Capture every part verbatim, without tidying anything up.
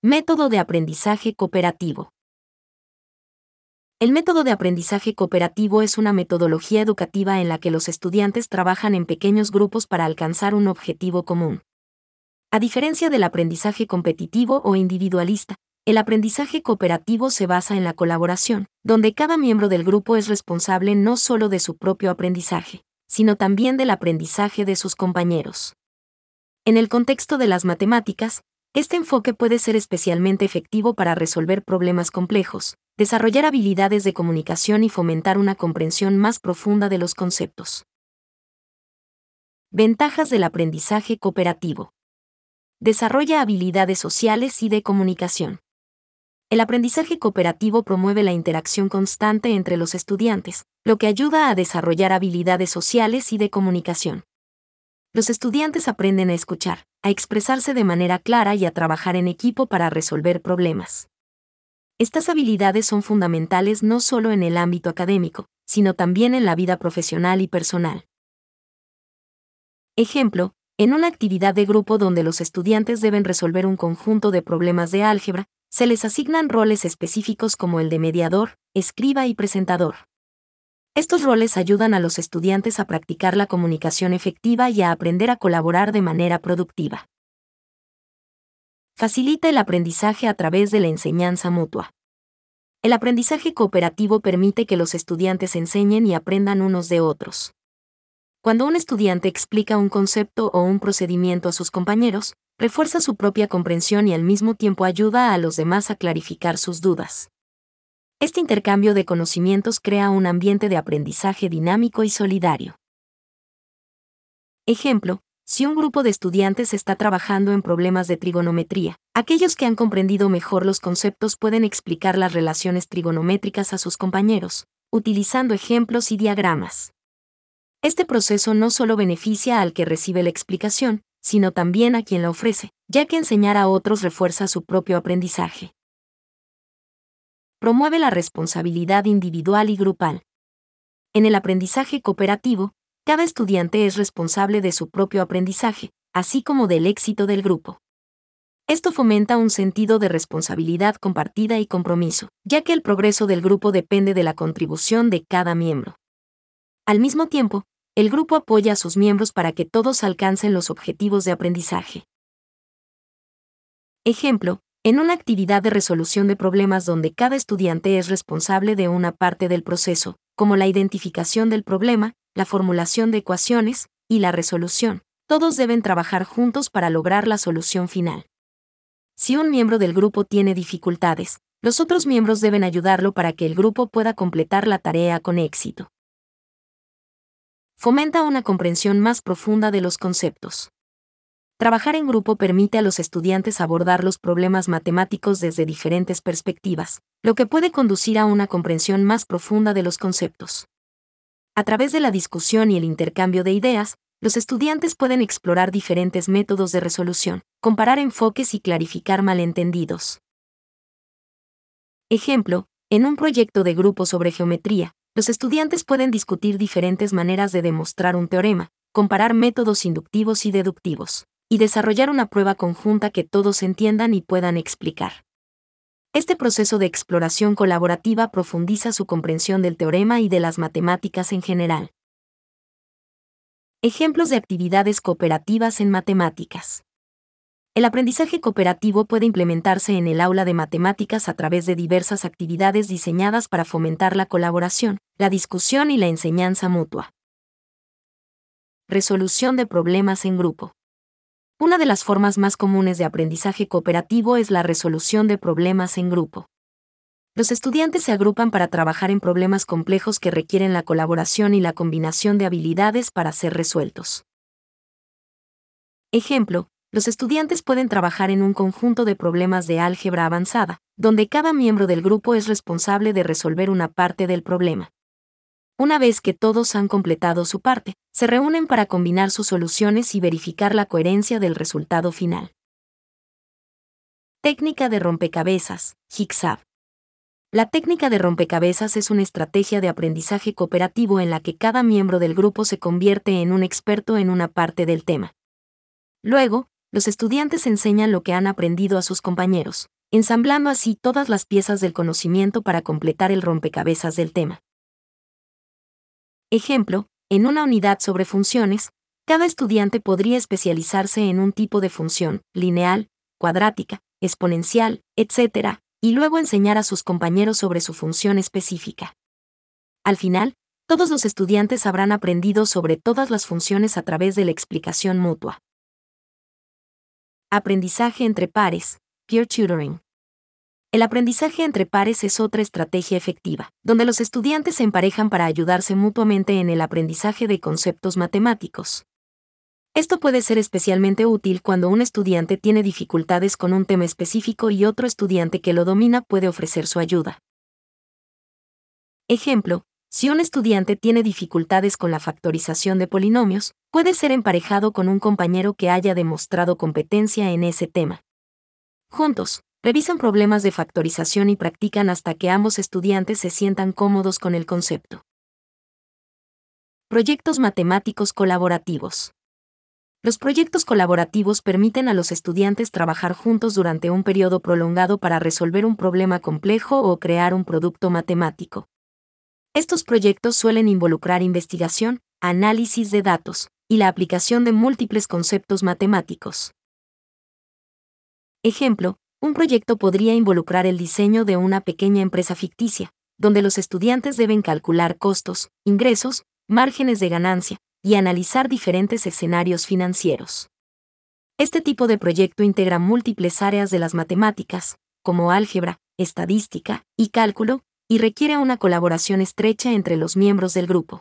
Método de aprendizaje cooperativo. El método de aprendizaje cooperativo es una metodología educativa en la que los estudiantes trabajan en pequeños grupos para alcanzar un objetivo común. A diferencia del aprendizaje competitivo o individualista, el aprendizaje cooperativo se basa en la colaboración, donde cada miembro del grupo es responsable no solo de su propio aprendizaje, sino también del aprendizaje de sus compañeros. En el contexto de las matemáticas, este enfoque puede ser especialmente efectivo para resolver problemas complejos, desarrollar habilidades de comunicación y fomentar una comprensión más profunda de los conceptos. Ventajas del aprendizaje cooperativo. Desarrolla habilidades sociales y de comunicación. El aprendizaje cooperativo promueve la interacción constante entre los estudiantes, lo que ayuda a desarrollar habilidades sociales y de comunicación. Los estudiantes aprenden a escuchar, a expresarse de manera clara y a trabajar en equipo para resolver problemas. Estas habilidades son fundamentales no solo en el ámbito académico, sino también en la vida profesional y personal. Ejemplo, en una actividad de grupo donde los estudiantes deben resolver un conjunto de problemas de álgebra, se les asignan roles específicos como el de mediador, escriba y presentador. Estos roles ayudan a los estudiantes a practicar la comunicación efectiva y a aprender a colaborar de manera productiva. Facilita el aprendizaje a través de la enseñanza mutua. El aprendizaje cooperativo permite que los estudiantes enseñen y aprendan unos de otros. Cuando un estudiante explica un concepto o un procedimiento a sus compañeros, refuerza su propia comprensión y al mismo tiempo ayuda a los demás a clarificar sus dudas. Este intercambio de conocimientos crea un ambiente de aprendizaje dinámico y solidario. Ejemplo, si un grupo de estudiantes está trabajando en problemas de trigonometría, aquellos que han comprendido mejor los conceptos pueden explicar las relaciones trigonométricas a sus compañeros, utilizando ejemplos y diagramas. Este proceso no solo beneficia al que recibe la explicación, sino también a quien la ofrece, ya que enseñar a otros refuerza su propio aprendizaje. Promueve la responsabilidad individual y grupal. En el aprendizaje cooperativo, cada estudiante es responsable de su propio aprendizaje, así como del éxito del grupo. Esto fomenta un sentido de responsabilidad compartida y compromiso, ya que el progreso del grupo depende de la contribución de cada miembro. Al mismo tiempo, el grupo apoya a sus miembros para que todos alcancen los objetivos de aprendizaje. Ejemplo, en una actividad de resolución de problemas donde cada estudiante es responsable de una parte del proceso, como la identificación del problema, la formulación de ecuaciones y la resolución, todos deben trabajar juntos para lograr la solución final. Si un miembro del grupo tiene dificultades, los otros miembros deben ayudarlo para que el grupo pueda completar la tarea con éxito. Fomenta una comprensión más profunda de los conceptos. Trabajar en grupo permite a los estudiantes abordar los problemas matemáticos desde diferentes perspectivas, lo que puede conducir a una comprensión más profunda de los conceptos. A través de la discusión y el intercambio de ideas, los estudiantes pueden explorar diferentes métodos de resolución, comparar enfoques y clarificar malentendidos. Ejemplo, en un proyecto de grupo sobre geometría, los estudiantes pueden discutir diferentes maneras de demostrar un teorema, comparar métodos inductivos y deductivos, y desarrollar una prueba conjunta que todos entiendan y puedan explicar. Este proceso de exploración colaborativa profundiza su comprensión del teorema y de las matemáticas en general. Ejemplos de actividades cooperativas en matemáticas. El aprendizaje cooperativo puede implementarse en el aula de matemáticas a través de diversas actividades diseñadas para fomentar la colaboración, la discusión y la enseñanza mutua. Resolución de problemas en grupo. Una de las formas más comunes de aprendizaje cooperativo es la resolución de problemas en grupo. Los estudiantes se agrupan para trabajar en problemas complejos que requieren la colaboración y la combinación de habilidades para ser resueltos. Ejemplo, los estudiantes pueden trabajar en un conjunto de problemas de álgebra avanzada, donde cada miembro del grupo es responsable de resolver una parte del problema. Una vez que todos han completado su parte, se reúnen para combinar sus soluciones y verificar la coherencia del resultado final. Técnica de rompecabezas, Jigsaw. La técnica de rompecabezas es una estrategia de aprendizaje cooperativo en la que cada miembro del grupo se convierte en un experto en una parte del tema. Luego, los estudiantes enseñan lo que han aprendido a sus compañeros, ensamblando así todas las piezas del conocimiento para completar el rompecabezas del tema. Ejemplo, en una unidad sobre funciones, cada estudiante podría especializarse en un tipo de función, lineal, cuadrática, exponencial, etcétera, y luego enseñar a sus compañeros sobre su función específica. Al final, todos los estudiantes habrán aprendido sobre todas las funciones a través de la explicación mutua. Aprendizaje entre pares, peer tutoring. El aprendizaje entre pares es otra estrategia efectiva, donde los estudiantes se emparejan para ayudarse mutuamente en el aprendizaje de conceptos matemáticos. Esto puede ser especialmente útil cuando un estudiante tiene dificultades con un tema específico y otro estudiante que lo domina puede ofrecer su ayuda. Ejemplo, si un estudiante tiene dificultades con la factorización de polinomios, puede ser emparejado con un compañero que haya demostrado competencia en ese tema. Juntos, revisan problemas de factorización y practican hasta que ambos estudiantes se sientan cómodos con el concepto. Proyectos matemáticos colaborativos. Los proyectos colaborativos permiten a los estudiantes trabajar juntos durante un periodo prolongado para resolver un problema complejo o crear un producto matemático. Estos proyectos suelen involucrar investigación, análisis de datos, y la aplicación de múltiples conceptos matemáticos. Ejemplo, un proyecto podría involucrar el diseño de una pequeña empresa ficticia, donde los estudiantes deben calcular costos, ingresos, márgenes de ganancia, y analizar diferentes escenarios financieros. Este tipo de proyecto integra múltiples áreas de las matemáticas, como álgebra, estadística y cálculo, y requiere una colaboración estrecha entre los miembros del grupo.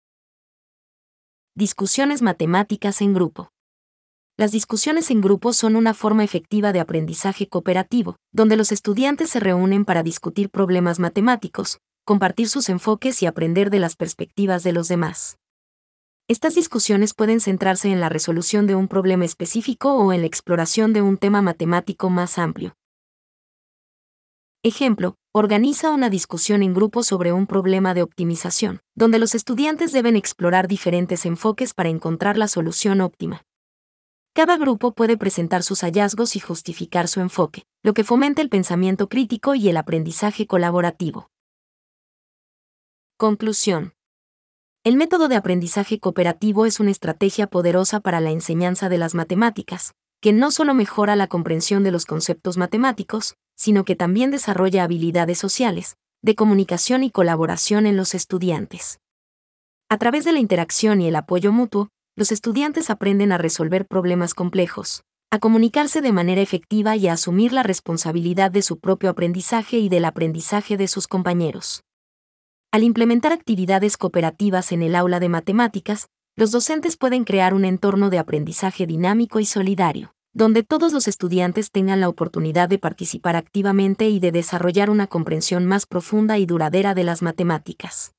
Discusiones matemáticas en grupo. Las discusiones en grupo son una forma efectiva de aprendizaje cooperativo, donde los estudiantes se reúnen para discutir problemas matemáticos, compartir sus enfoques y aprender de las perspectivas de los demás. Estas discusiones pueden centrarse en la resolución de un problema específico o en la exploración de un tema matemático más amplio. Ejemplo, organiza una discusión en grupo sobre un problema de optimización, donde los estudiantes deben explorar diferentes enfoques para encontrar la solución óptima. Cada grupo puede presentar sus hallazgos y justificar su enfoque, lo que fomenta el pensamiento crítico y el aprendizaje colaborativo. Conclusión. El método de aprendizaje cooperativo es una estrategia poderosa para la enseñanza de las matemáticas, que no solo mejora la comprensión de los conceptos matemáticos, sino que también desarrolla habilidades sociales, de comunicación y colaboración en los estudiantes. A través de la interacción y el apoyo mutuo, los estudiantes aprenden a resolver problemas complejos, a comunicarse de manera efectiva y a asumir la responsabilidad de su propio aprendizaje y del aprendizaje de sus compañeros. Al implementar actividades cooperativas en el aula de matemáticas, los docentes pueden crear un entorno de aprendizaje dinámico y solidario, donde todos los estudiantes tengan la oportunidad de participar activamente y de desarrollar una comprensión más profunda y duradera de las matemáticas.